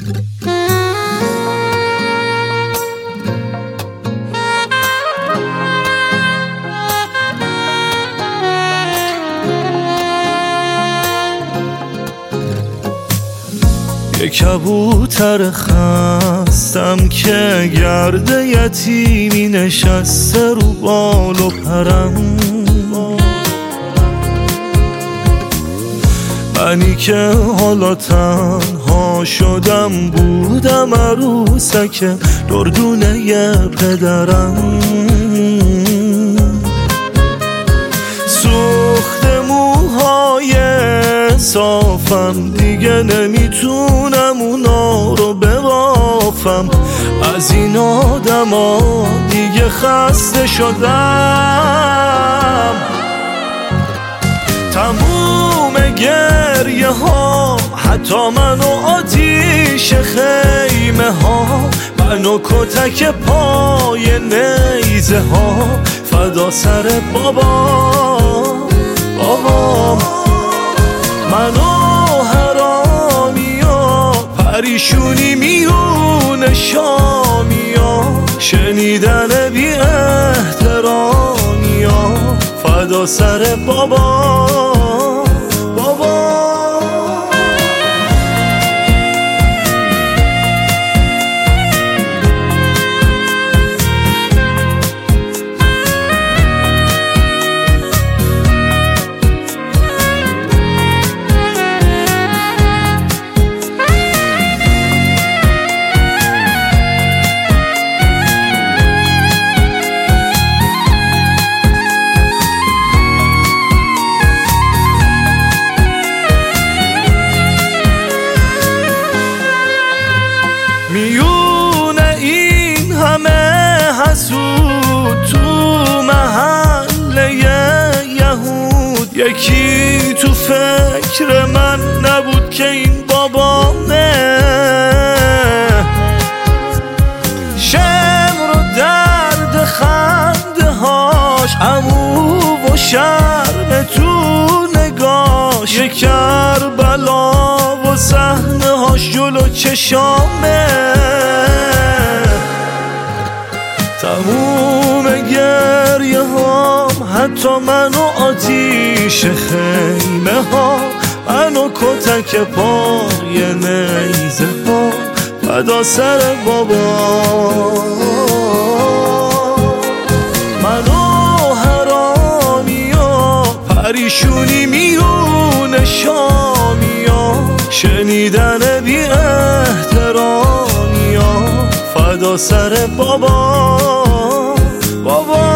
یه کبوتر خستم که گرد یتیمی نشسته رو بال و پرم، منی که حالا تنها شدم بودم عروسک دردونه ی پدرم. سوخت موهای صافم دیگه نمیتونم اونا رو ببافم، از این آدما دیگه خسته شدم. تموم گریه ها حتی منو آتیش خیمه ها، منو کتک پای نیزه ها، فدا سر بابام منو حرامیا پریشونی میون شامیا، شنیدن بی احترامیا، فدا سر بابا. میون این همه حسود تو محله یهود، یکی تو فکر من نبود که این بابامه. شمر و درد خنده هاش، عمو و شرم تو نگاش، یه کربلا و صحنه هاش جلو چشامه. تموم گریه هام حتی منو آتیش خیمه ها، منو کتک پای نیزه ها، فدا سر بابا. منو حرامیا پریشونی میون شامیا، شنیدن بی احترامیا، فدا سر بابا.